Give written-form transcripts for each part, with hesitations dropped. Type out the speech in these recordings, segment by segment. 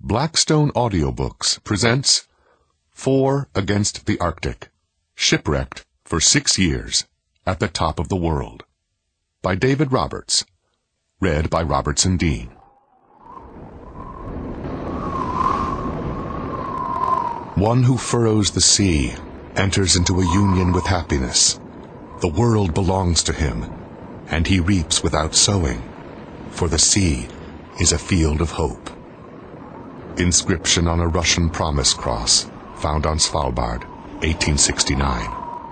Blackstone Audiobooks presents 4 Against the Arctic, Shipwrecked for 6 Years at the Top of the World, by David Roberts, read by Robertson Dean. One who furrows the sea enters into a union with happiness. The world belongs to him, and he reaps without sowing, for the sea is a field of hope. Inscription on a Russian promise cross found on Svalbard, 1869.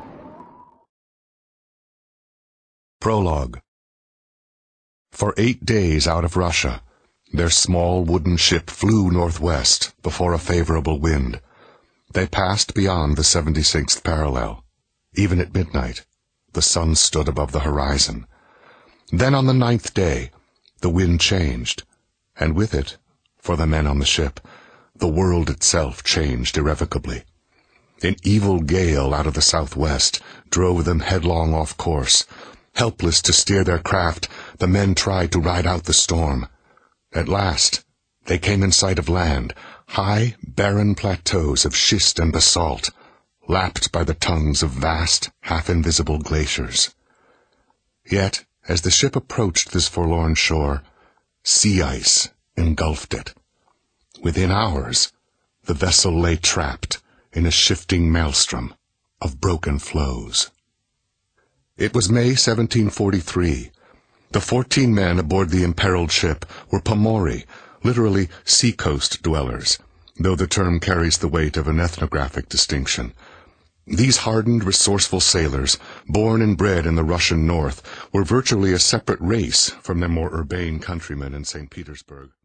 Prologue. For 8 days out of Russia, their small wooden ship flew northwest before a favorable wind. They passed beyond the 76th parallel. Even at midnight, the sun stood above the horizon. Then on the 9th day, the wind changed, and with it, for the men on the ship, the world itself changed irrevocably. An evil gale out of the southwest drove them headlong off course. Helpless to steer their craft, the men tried to ride out the storm. At last, they came in sight of land, high, barren plateaus of schist and basalt, lapped by the tongues of vast, half-invisible glaciers. Yet, as the ship approached this forlorn shore, sea ice engulfed it. Within hours, the vessel lay trapped in a shifting maelstrom of broken floes. It was May 1743. The 14 men aboard the imperiled ship were Pomori, literally seacoast dwellers, though the term carries the weight of an ethnographic distinction. These hardened, resourceful sailors, born and bred in the Russian north, were virtually a separate race from their more urbane countrymen in St. Petersburg.